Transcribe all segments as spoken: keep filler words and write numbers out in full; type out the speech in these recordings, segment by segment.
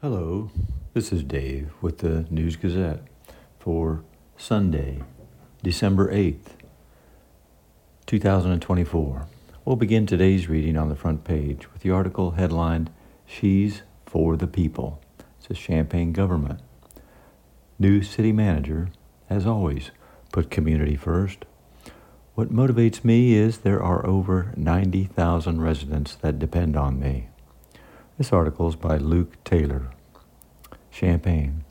Hello, this is Dave with the News Gazette for Sunday, December eighth, twenty twenty-four. We'll begin today's reading on the front page with the article headlined, She's for the People. It's a Champaign government. New city manager, as always, put community first. What motivates me is there are over ninety thousand residents that depend on me. This article is by Luke Taylor. Champaign.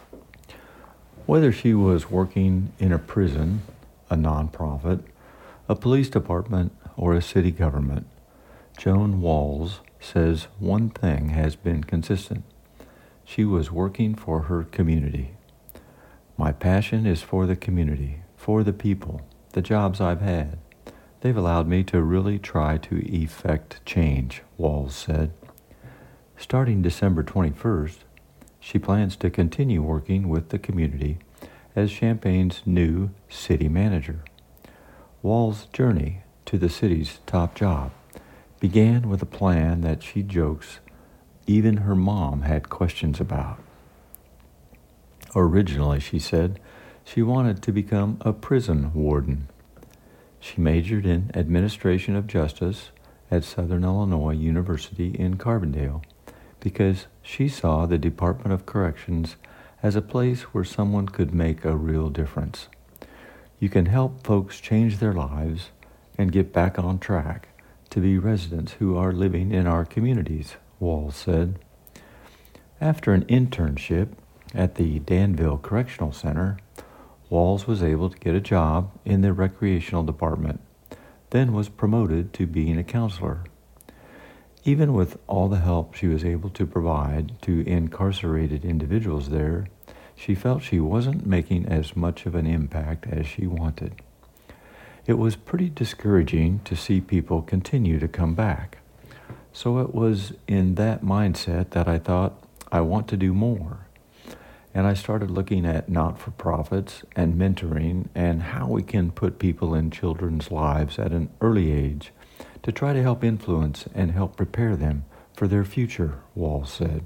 Whether she was working in a prison, a nonprofit, a police department, or a city government, Joan Walls says one thing has been consistent. She was working for her community. My passion is for the community, for the people, the jobs I've had. They've allowed me to really try to effect change, Walls said. Starting December twenty-first, she plans to continue working with the community as Champaign's new city manager. Walls' journey to the city's top job began with a plan that she jokes even her mom had questions about. Originally, she said, she wanted to become a prison warden. She majored in administration of justice at Southern Illinois University in Carbondale because she saw the Department of Corrections as a place where someone could make a real difference. You can help folks change their lives and get back on track to be residents who are living in our communities, Walls said. After an internship at the Danville Correctional Center, Walls was able to get a job in the recreational department, then was promoted to being a counselor. Even with all the help she was able to provide to incarcerated individuals there, she felt she wasn't making as much of an impact as she wanted. It was pretty discouraging to see people continue to come back. So it was in that mindset that I thought, I want to do more. And I started looking at not-for-profits and mentoring and how we can put people in children's lives at an early age to try to help influence and help prepare them for their future, Walls said.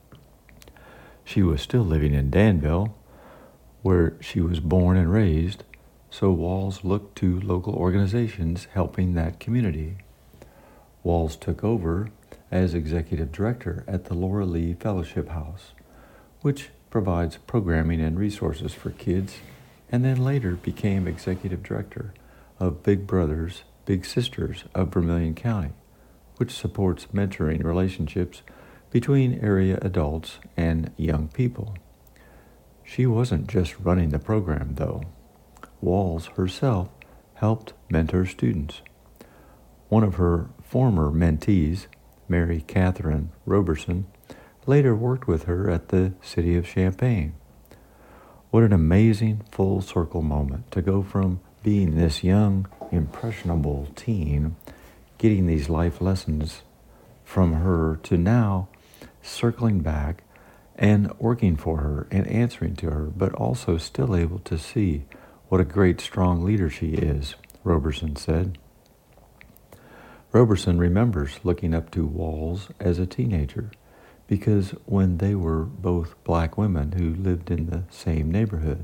She was still living in Danville, where she was born and raised, so Walls looked to local organizations helping that community. Walls took over as executive director at the Laura Lee Fellowship House, which provides programming and resources for kids, and then later became executive director of Big Brothers Big Sisters of Vermilion County, which supports mentoring relationships between area adults and young people. She wasn't just running the program, though. Walls herself helped mentor students. One of her former mentees, Mary Catherine Roberson, later worked with her at the City of Champaign. What an amazing full circle moment to go from being this young, impressionable teen, getting these life lessons from her to now circling back and working for her and answering to her, but also still able to see what a great, strong leader she is, Roberson said. Roberson remembers looking up to Walls as a teenager because when they were both black women who lived in the same neighborhood,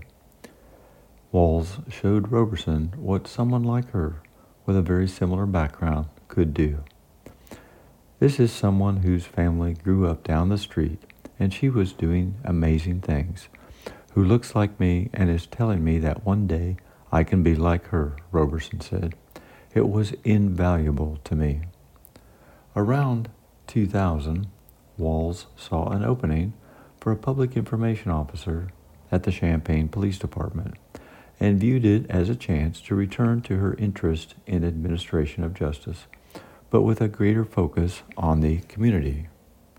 Walls showed Roberson what someone like her with a very similar background could do. This is someone whose family grew up down the street and she was doing amazing things, who looks like me and is telling me that one day I can be like her, Roberson said. It was invaluable to me. Around two thousand, Walls saw an opening for a public information officer at the Champaign Police Department and viewed it as a chance to return to her interest in administration of justice, but with a greater focus on the community.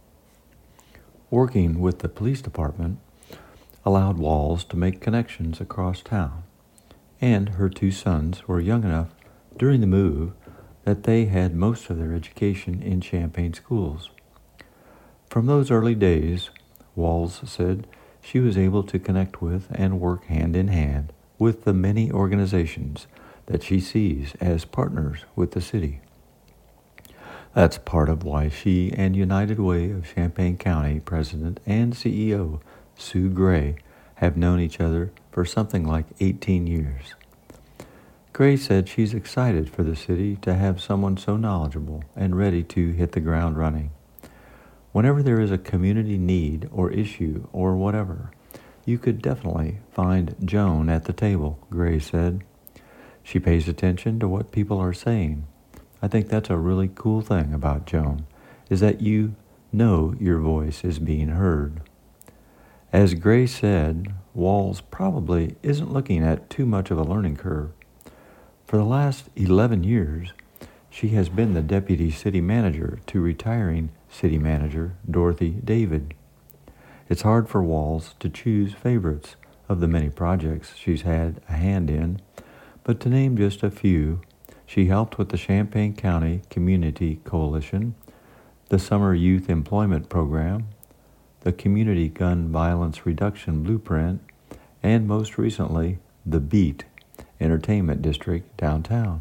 Working with the police department allowed Walls to make connections across town, and her two sons were young enough during the move that they had most of their education in Champaign schools. From those early days, Walls said, she was able to connect with and work hand in hand with the many organizations that she sees as partners with the city. That's part of why she and United Way of Champaign County President and C E O Sue Gray have known each other for something like eighteen years. Gray said she's excited for the city to have someone so knowledgeable and ready to hit the ground running. Whenever there is a community need or issue or whatever, you could definitely find Joan at the table, Gray said. She pays attention to what people are saying. I think that's a really cool thing about Joan, is that you know your voice is being heard. As Gray said, Walls probably isn't looking at too much of a learning curve. For the last eleven years, she has been the deputy city manager to retiring city manager Dorothy David. It's hard for Walls to choose favorites of the many projects she's had a hand in, but to name just a few, she helped with the Champaign County Community Coalition, the Summer Youth Employment Program, the Community Gun Violence Reduction Blueprint, and most recently, the Beat Entertainment District downtown.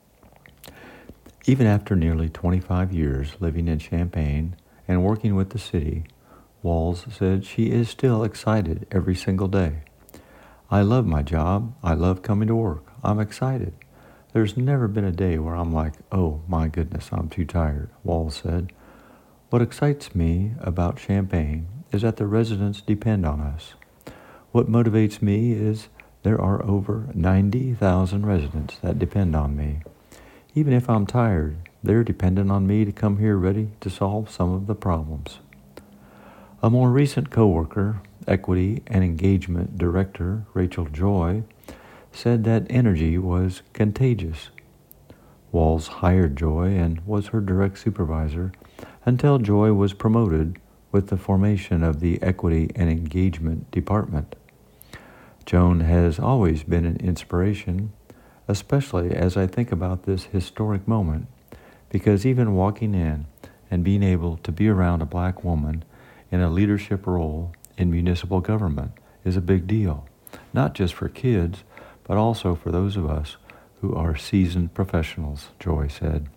Even after nearly twenty-five years living in Champaign and working with the city, Walls said she is still excited every single day. I love my job. I love coming to work. I'm excited. There's never been a day where I'm like, oh my goodness, I'm too tired, Walls said. What excites me about Champaign is that the residents depend on us. What motivates me is there are over ninety thousand residents that depend on me. Even if I'm tired, they're dependent on me to come here ready to solve some of the problems. A more recent coworker, Equity and Engagement Director Rachel Joy, said that energy was contagious. Walls hired Joy and was her direct supervisor until Joy was promoted with the formation of the Equity and Engagement Department. Joan has always been an inspiration, especially as I think about this historic moment, because even walking in and being able to be around a black woman in a leadership role in municipal government is a big deal, not just for kids, but also for those of us who are seasoned professionals, Joy said.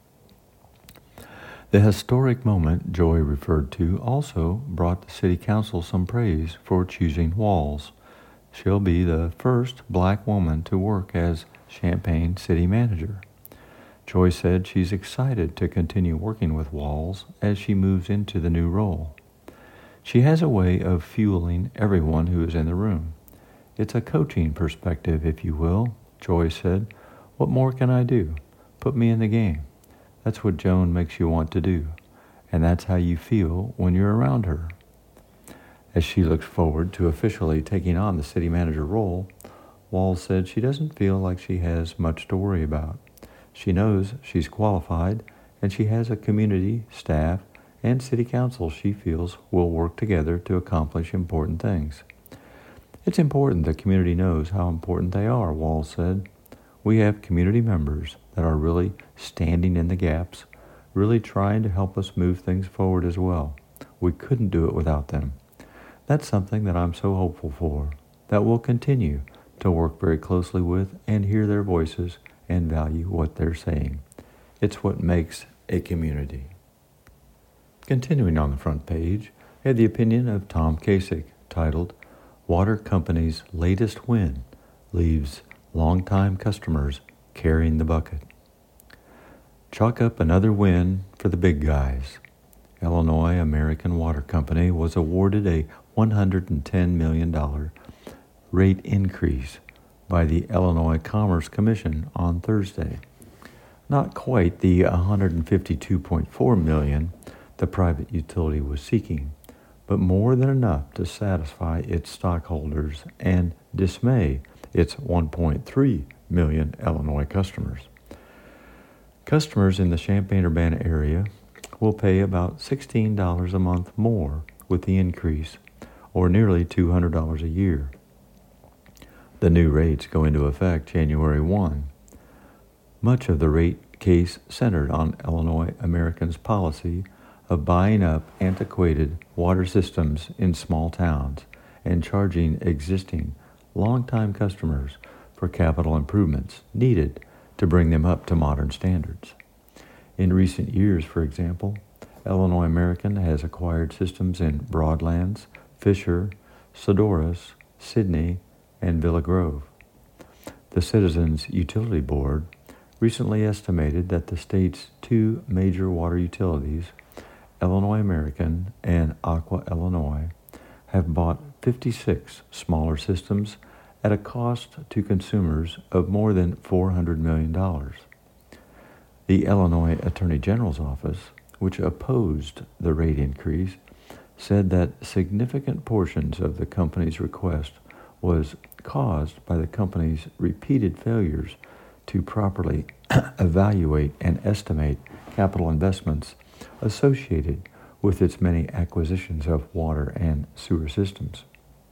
The historic moment Joy referred to also brought the City Council some praise for choosing Walls. She'll be the first black woman to work as Champaign City Manager. Joy said she's excited to continue working with Walls as she moves into the new role. She has a way of fueling everyone who is in the room. It's a coaching perspective, if you will, Joy said. What more can I do? Put me in the game. That's what Joan makes you want to do, and that's how you feel when you're around her. As she looks forward to officially taking on the city manager role, Walls said she doesn't feel like she has much to worry about. She knows she's qualified, and she has a community, staff, and city council she feels will work together to accomplish important things. It's important the community knows how important they are, Walls said. We have community members that are really standing in the gaps, really trying to help us move things forward as well. We couldn't do it without them. That's something that I'm so hopeful for, that we'll continue to work very closely with and hear their voices and value what they're saying. It's what makes a community. Continuing on the front page, I had the opinion of Tom Kasich, titled, Water Company's Latest Win Leaves Longtime Customers Carrying the Bucket. Chalk up another win for the big guys. Illinois American Water Company was awarded a one hundred ten million dollars rate increase by the Illinois Commerce Commission on Thursday. Not quite the one hundred fifty-two point four million dollars the private utility was seeking, but more than enough to satisfy its stockholders and dismay its one point three million Illinois customers. Customers in the Champaign-Urbana area will pay about sixteen dollars a month more with the increase, or nearly two hundred dollars a year. The new rates go into effect January first. Much of the rate case centered on Illinois Americans' policy of buying up antiquated water systems in small towns and charging existing, longtime customers for capital improvements needed to bring them up to modern standards. In recent years, for example, Illinois American has acquired systems in Broadlands, Fisher, Sodorus, Sidney, and Villa Grove. The Citizens Utility Board recently estimated that the state's two major water utilities, Illinois American and Aqua Illinois, have bought fifty-six smaller systems at a cost to consumers of more than four hundred million dollars. The Illinois Attorney General's office, which opposed the rate increase, said that significant portions of the company's request was caused by the company's repeated failures to properly evaluate and estimate capital investments associated with its many acquisitions of water and sewer systems.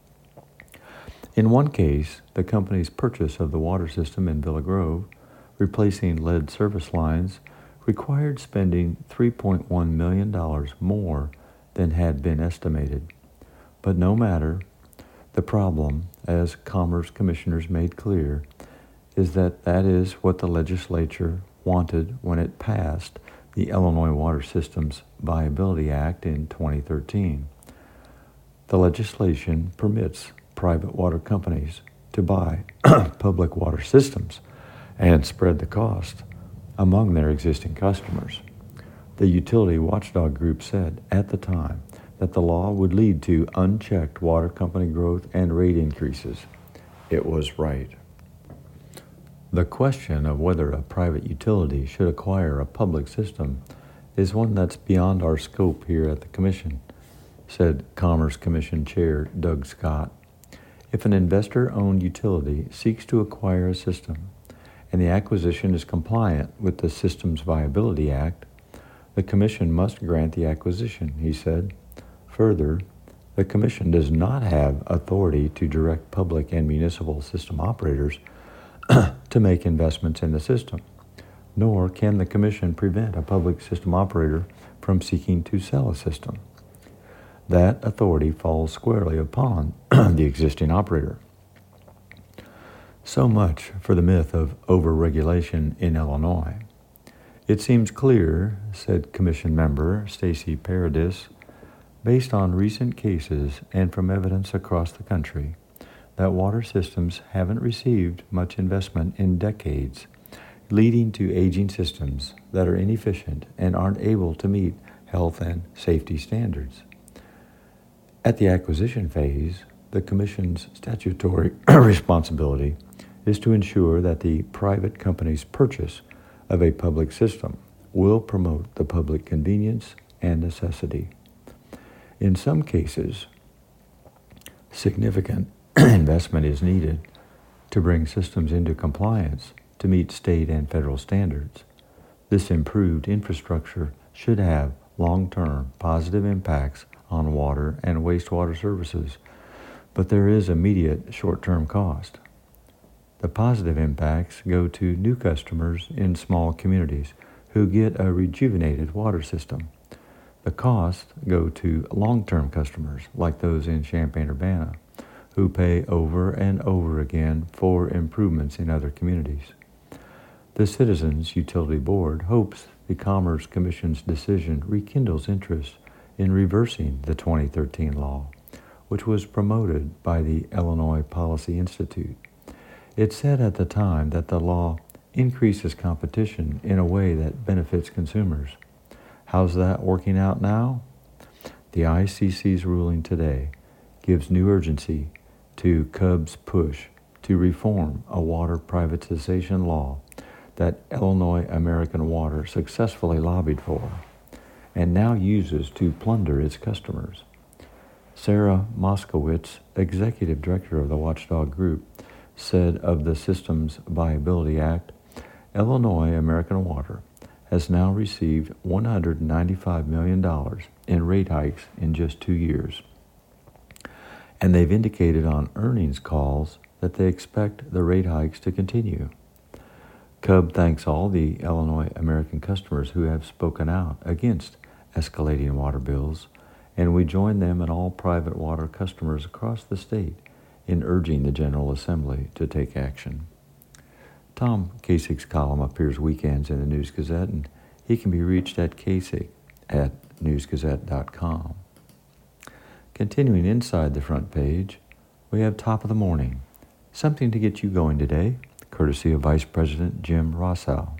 In one case, the company's purchase of the water system in Villa Grove, replacing lead service lines, required spending three point one million dollars more than had been estimated. But no matter, the problem, as Commerce Commissioners made clear, is that that is what the legislature wanted when it passed the Illinois Water Systems Viability Act in twenty thirteen. The legislation permits private water companies to buy public water systems and spread the cost among their existing customers. The utility watchdog group said at the time that the law would lead to unchecked water company growth and rate increases. It was right. The question of whether a private utility should acquire a public system is one that's beyond our scope here at the Commission, said Commerce Commission Chair Doug Scott. If an investor-owned utility seeks to acquire a system and the acquisition is compliant with the Systems Viability Act, the Commission must grant the acquisition, he said. Further, the Commission does not have authority to direct public and municipal system operators to make investments in the system, nor can the Commission prevent a public system operator from seeking to sell a system. That authority falls squarely upon the existing operator. So much for the myth of overregulation in Illinois. It seems clear, said Commission member Stacy Paradis, based on recent cases and from evidence across the country, that water systems haven't received much investment in decades, leading to aging systems that are inefficient and aren't able to meet health and safety standards. At the acquisition phase, the Commission's statutory responsibility is to ensure that the private company's purchase of a public system will promote the public convenience and necessity. In some cases, significant investment is needed to bring systems into compliance to meet state and federal standards. This improved infrastructure should have long-term positive impacts on water and wastewater services, but there is immediate short-term cost. The positive impacts go to new customers in small communities who get a rejuvenated water system. The costs go to long-term customers like those in Champaign-Urbana, who pay over and over again for improvements in other communities. The Citizens Utility Board hopes the Commerce Commission's decision rekindles interest in reversing the twenty thirteen law, which was promoted by the Illinois Policy Institute. It said at the time that the law increases competition in a way that benefits consumers. How's that working out now? The I C C's ruling today gives new urgency to C U B's push to reform a water privatization law that Illinois American Water successfully lobbied for and now uses to plunder its customers. Sarah Moskowitz, executive director of the Watchdog Group, said of the Systems Viability Act, Illinois American Water has now received one hundred ninety-five million dollars in rate hikes in just two years. And they've indicated on earnings calls that they expect the rate hikes to continue. C U B thanks all the Illinois American customers who have spoken out against escalating water bills, and we join them and all private water customers across the state in urging the General Assembly to take action. Tom Kasich's column appears weekends in the News Gazette, and He can be reached at kasich at news gazette dot com. Continuing inside the front page, we have Top of the Morning, something to get you going today, courtesy of Vice President Jim Rossow.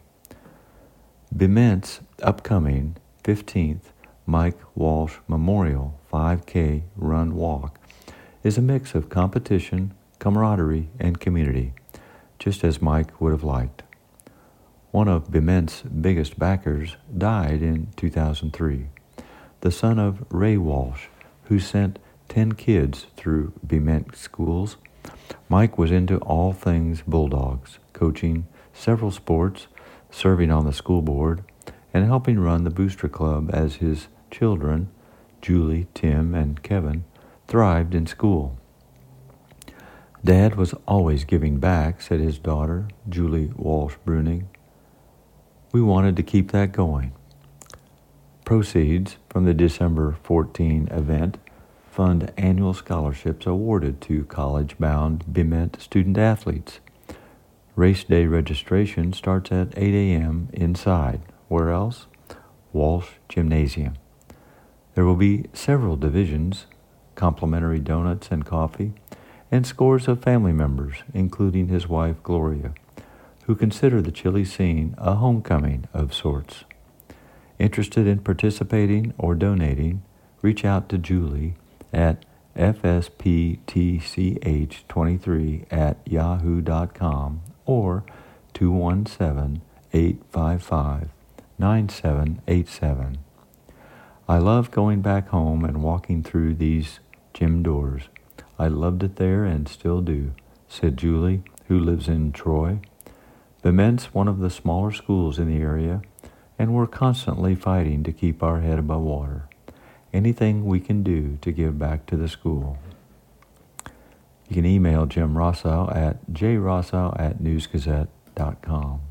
BEMENT's upcoming fifteenth Mike Walsh Memorial five K Run Walk is a mix of competition, camaraderie, and community, just as Mike would have liked. One of BEMENT's biggest backers died in two thousand three, the son of Ray Walsh, who sent ten kids through BEMENT schools. Mike was into all things Bulldogs, coaching several sports, serving on the school board, and helping run the Booster Club as his children, Julie, Tim, and Kevin, thrived in school. Dad was always giving back, said his daughter, Julie Walsh Bruning. We wanted to keep that going. Proceeds from the December fourteenth event fund annual scholarships awarded to college-bound BEMENT student-athletes. Race day registration starts at eight a.m. inside. Where else? Walsh Gymnasium. There will be several divisions, complimentary donuts and coffee, and scores of family members, including his wife Gloria, who consider the chilly scene a homecoming of sorts. Interested in participating or donating, reach out to Julie at f s p t c h twenty-three at yahoo dot com or two one seven, eight five five, nine seven eight seven. I love going back home and walking through these gym doors. I loved it there and still do, said Julie, who lives in Troy. BEMENT's one of the smaller schools in the area, and we're constantly fighting to keep our head above water. Anything we can do to give back to the school. You can email Jim Rossow at j rossow at news gazette dot com.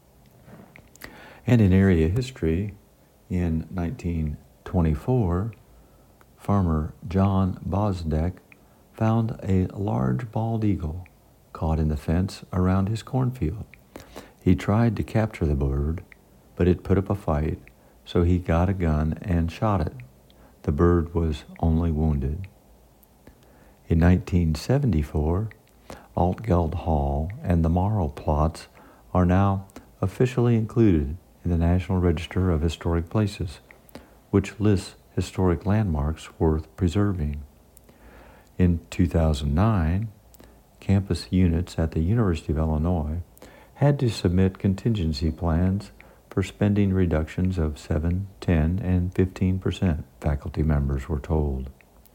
And in area history, in nineteen twenty-four, farmer John Bosdeck found a large bald eagle caught in the fence around his cornfield. He tried to capture the bird, but it put up a fight, so he got a gun and shot it. The bird was only wounded. In nineteen seventy-four, Altgeld Hall and the Morrow plots are now officially included in the National Register of Historic Places, which lists historic landmarks worth preserving. In two thousand nine, campus units at the University of Illinois had to submit contingency plans for spending reductions of seven, ten, and fifteen percent, faculty members were told.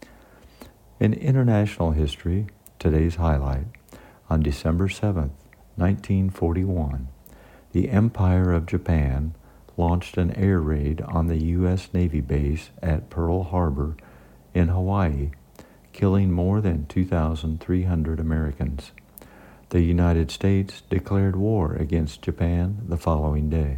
In international history, today's highlight, on December seventh, nineteen forty-one, the Empire of Japan launched an air raid on the U S Navy base at Pearl Harbor in Hawaii, killing more than two thousand three hundred Americans. The United States declared war against Japan the following day.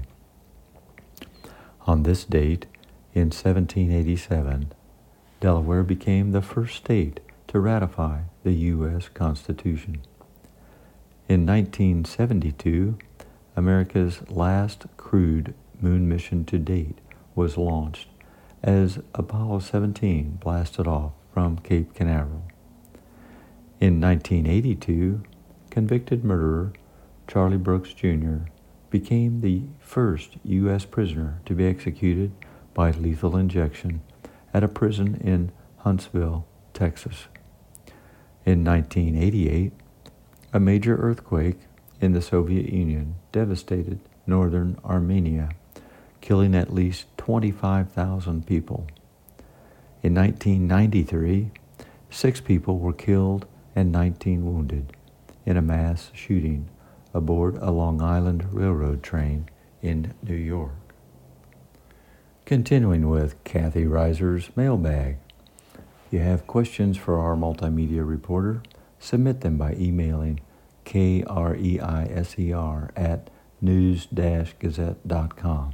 On this date, in seventeen eighty-seven, Delaware became the first state to ratify the U S Constitution. In nineteen seventy-two, America's last crewed moon mission to date was launched as Apollo seventeen blasted off from Cape Canaveral. In nineteen eighty-two, convicted murderer Charlie Brooks Junior became the first U S prisoner to be executed by lethal injection at a prison in Huntsville, Texas. In nineteen eighty-eight, a major earthquake in the Soviet Union devastated northern Armenia, killing at least twenty-five thousand people. In nineteen ninety-three, six people were killed and nineteen wounded in a mass shooting aboard a Long Island Railroad train in New York. Continuing with Kathy Reiser's mailbag. If you have questions for our multimedia reporter, submit them by emailing K R E I S E R at news dash gazette dot com.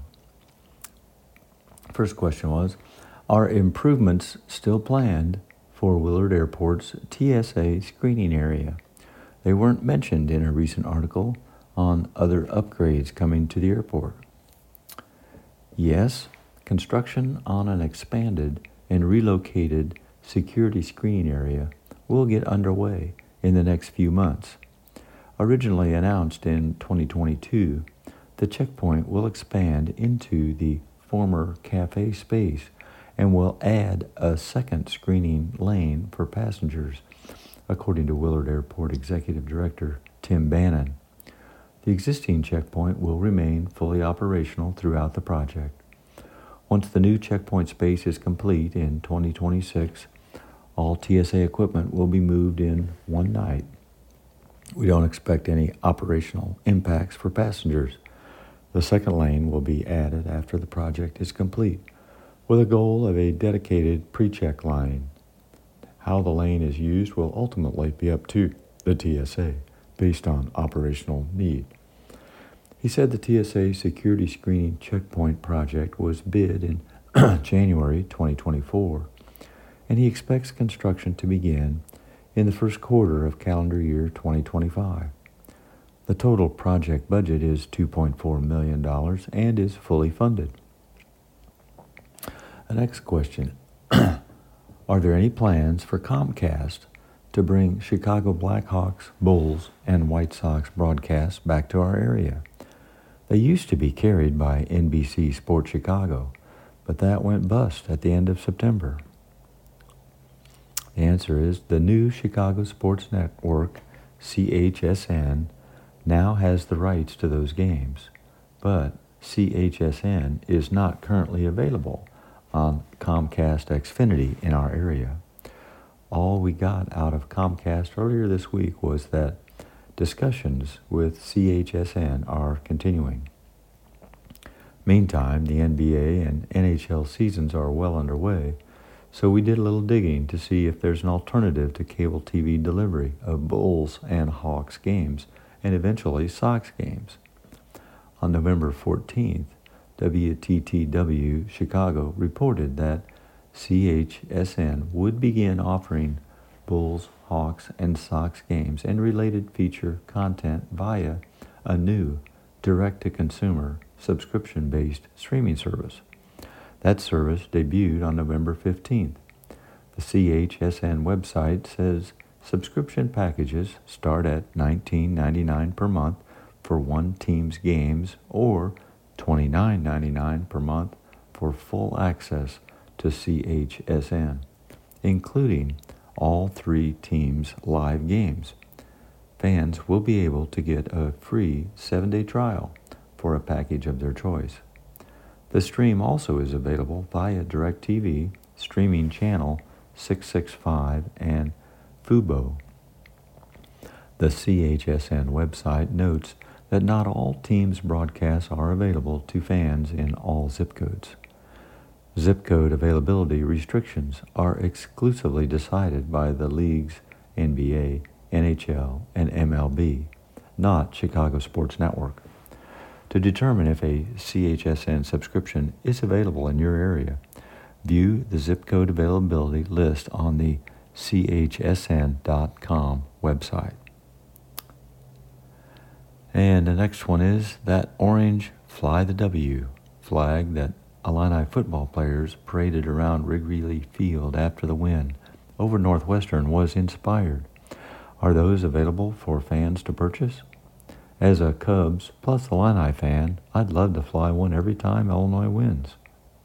First question was, are improvements still planned for Willard Airport's T S A screening area? They weren't mentioned in a recent article on other upgrades coming to the airport. Yes, construction on an expanded and relocated security screening area will get underway in the next few months. Originally announced in twenty twenty-two, the checkpoint will expand into the former cafe space and will add a second screening lane for passengers, according to Willard Airport Executive Director Tim Bannon. The existing checkpoint will remain fully operational throughout the project. Once the new checkpoint space is complete in twenty twenty-six, all T S A equipment will be moved in one night. We don't expect any operational impacts for passengers. The second lane will be added after the project is complete, with a goal of a dedicated pre-check line. How the lane is used will ultimately be up to the T S A, based on operational need. He said the T S A security screening checkpoint project was bid in January twenty twenty-four, and he expects construction to begin in the first quarter of calendar year twenty twenty-five. The total project budget is two point four million dollars and is fully funded. The next question, are there any plans for Comcast to bring Chicago Blackhawks, Bulls, and White Sox broadcasts back to our area? They used to be carried by N B C Sports Chicago, but that went bust at the end of September. The answer is the new Chicago Sports Network, C H S N, now has the rights to those games, but C H S N is not currently available on Comcast Xfinity in our area. All we got out of Comcast earlier this week was that discussions with C H S N are continuing. Meantime, the N B A and N H L seasons are well underway, so we did a little digging to see if there's an alternative to cable T V delivery of Bulls and Hawks games and eventually Sox games. On November fourteenth, W T T W Chicago reported that C H S N would begin offering Bulls, Hawks, and Sox games and related feature content via a new direct-to-consumer subscription-based streaming service. That service debuted on November fifteenth. The C H S N website says subscription packages start at nineteen ninety-nine per month for one team's games or twenty-nine ninety-nine per month for full access to C H S N, including all three teams' live games. Fans will be able to get a free seven-day trial for a package of their choice. The stream also is available via DirecTV, streaming channel six sixty-five, and Fubo. The C H S N website notes that not all teams' broadcasts are available to fans in all zip codes. Zip code availability restrictions are exclusively decided by the leagues N B A, N H L, and M L B, not Chicago Sports Network. To determine if a C H S N subscription is available in your area, view the zip code availability list on the C H S N dot com website. And the next one is that orange Fly the W flag that Illini football players paraded around Wrigley Field after the win over Northwestern was inspired. Are those available for fans to purchase? As a Cubs plus Illini fan, I'd love to fly one every time Illinois wins.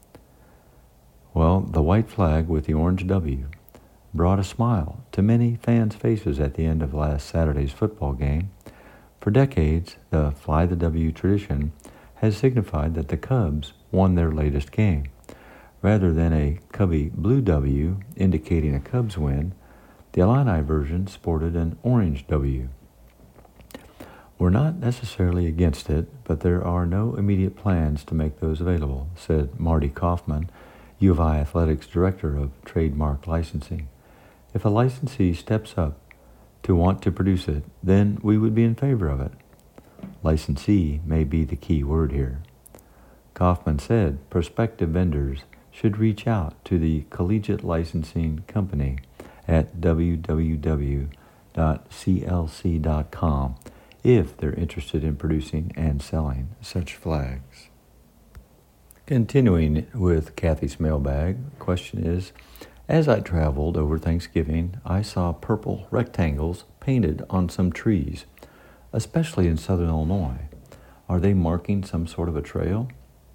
Well, the white flag with the orange W brought a smile to many fans' faces at the end of last Saturday's football game. For decades, the Fly the W tradition has signified that the Cubs won their latest game. Rather than a Cubby blue W indicating a Cubs win, the Illini version sported an orange W. We're not necessarily against it, but there are no immediate plans to make those available, said Marty Kaufman, U of I Athletics Director of Trademark Licensing. If a licensee steps up to want to produce it, then we would be in favor of it. Licensee may be the key word here. Kaufman said prospective vendors should reach out to the Collegiate Licensing Company at w w w dot c l c dot com if they're interested in producing and selling such flags. Continuing with Kathy's mailbag, the question is, as I traveled over Thanksgiving, I saw purple rectangles painted on some trees, especially in southern Illinois. Are they marking some sort of a trail?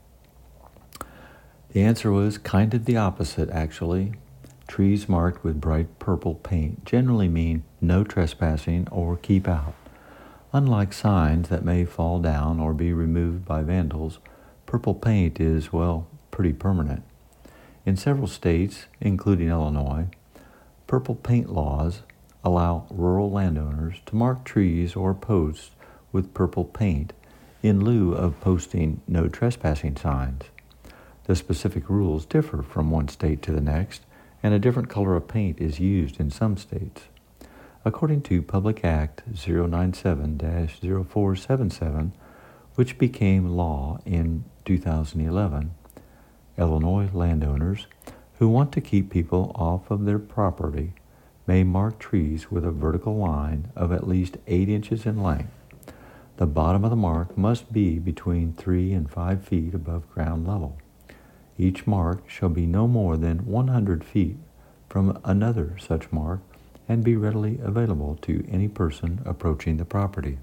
The answer was kind of the opposite, actually. Trees marked with bright purple paint generally mean no trespassing or keep out. Unlike signs that may fall down or be removed by vandals, purple paint is, well, pretty permanent. In several states, including Illinois, purple paint laws allow rural landowners to mark trees or posts with purple paint in lieu of posting no trespassing signs. The specific rules differ from one state to the next, and a different color of paint is used in some states. According to Public Act zero nine seven dash zero four seven seven, which became law in two thousand eleven, Illinois landowners who want to keep people off of their property may mark trees with a vertical line of at least eight inches in length. The bottom of the mark must be between three and five feet above ground level. Each mark shall be no more than one hundred feet from another such mark and be readily available to any person approaching the property.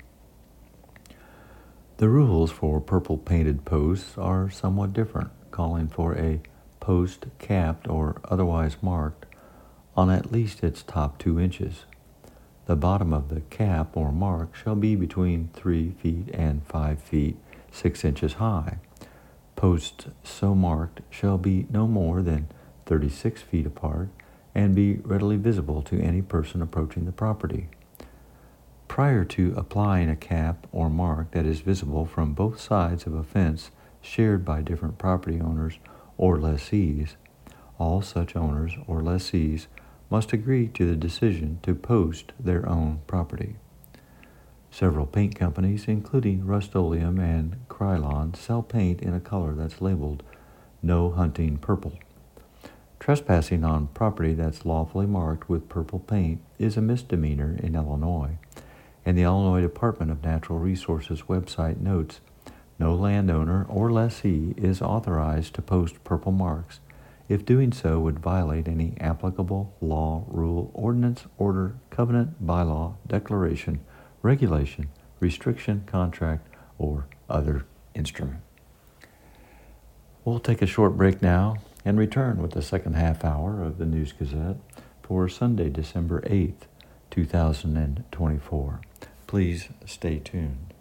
The rules for purple painted posts are somewhat different, calling for a post capped or otherwise marked on at least its top two inches. The bottom of the cap or mark shall be between three feet and five feet six inches high. Posts so marked shall be no more than thirty-six feet apart and be readily visible to any person approaching the property. Prior to applying a cap or mark that is visible from both sides of a fence shared by different property owners or lessees, all such owners or lessees must agree to the decision to post their own property. Several paint companies, including Rust-Oleum and Krylon, sell paint in a color that's labeled No Hunting Purple. Trespassing on property that's lawfully marked with purple paint is a misdemeanor in Illinois, and the Illinois Department of Natural Resources website notes no landowner or lessee is authorized to post purple marks if doing so would violate any applicable law, rule, ordinance, order, covenant, bylaw, declaration, regulation, restriction, contract, or other instrument. We'll take a short break now and return with the second half hour of the News Gazette for Sunday, December eighth, two thousand twenty-four. Please stay tuned.